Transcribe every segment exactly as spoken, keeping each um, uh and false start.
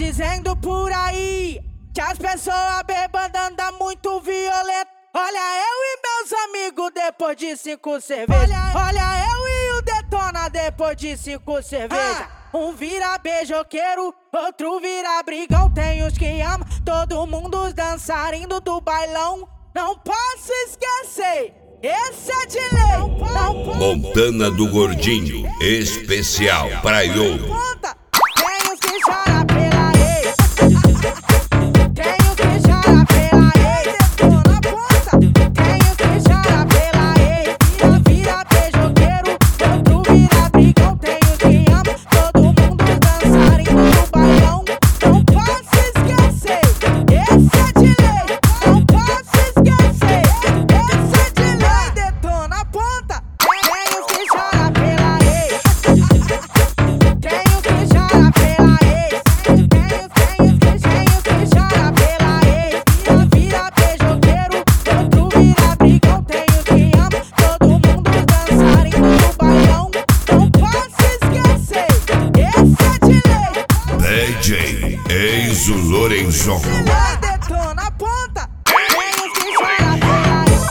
dizendo por aí que as pessoas bêbadas andam muito violento. Olha eu e meus amigos depois de cinco cervejas. Olha, olha eu e o Detona depois de cinco cervejas. Ah. Um vira beijoqueiro, outro vira brigão. Tem os que amam, todo mundo os dançarinos do bailão. Não posso esquecer, esse é de lei. Não, não, Montana do Gordinho, especial Praiô. Tem os que choram pela ex. Tem os que choram pela ex. Detona a ponta. Tem os que choram pela ex. Vira, vira beijoqueiro, outro vira brigão. Tem os que amam, todo mundo dançarino no bailão. Não posso esquecer, esse é de lei. Não posso esquecer, esse é de lei. Detona a ponta. Tem os que choram pela ex. Tem os que choram pela ex. Tem os, tem os, tem os que, tem os que choram pela ex. Vira, vira beijoqueiro, outro vira brigão. Tem os que amam, todo mundo dançarino no bailão. Não posso esquecer, esse é de lei. D J Enzo Lorenzon. Detona a ponta. Tem os que choram pela ex.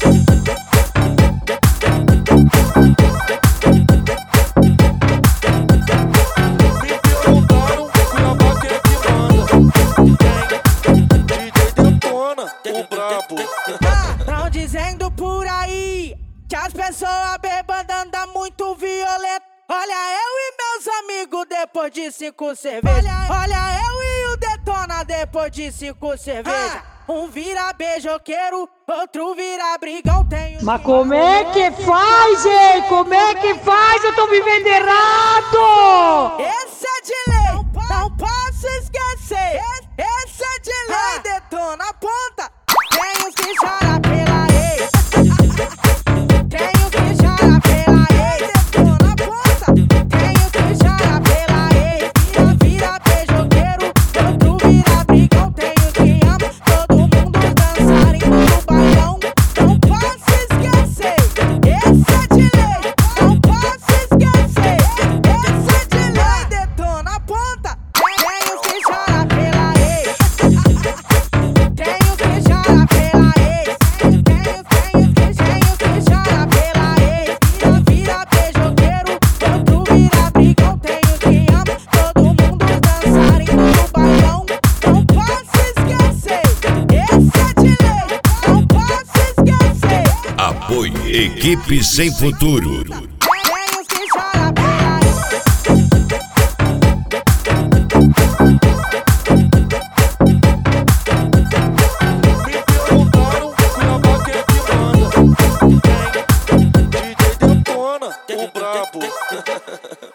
Me perguntaram, Cuiabá quem é que manda. D J Detona, o brabo. Tão dizendo por aí que as pessoas bêbadas andam muito violento. Olha eu e meus amigos depois de cinco cervejas. Olha, olha eu e o Detona depois de cinco cervejas. Um vira beijoqueiro, outro vira brigão. Tem os Mas que como amam, é que faz, hein? Como é que faz? Eu tô vivendo errado! esse é de lei. Não posso esquecer, esse é de lei. Detona a ponta. Tem os que choram pela ex. Tem os que choram pela ex. Detona a ponta. Tem os que choram pela ex. Vira, vira beijoqueiro, outro vira brigão. Tem os que amam, todo mundo dançarino no bailão. Não posso esquecer, esse é de lei. Não posso esquecer, esse é de lei. Detona a ponta. Tem os que choram pela ex. Tem os que choram pela ex. Tem os, tem os, tem os que, tem os que choram pela ex. Vira, vira beijoqueiro, outro vira brigão. Tem os que amam, todo mundo dançarino no bailão. Não posso esquecer, esse é de lei. Não posso esquecer. Apoio Equipe Sem Futuro. Tem os que choram pela ex. Me perguntaram, Cuiabá quem é que manda. D J Detona, o brabo.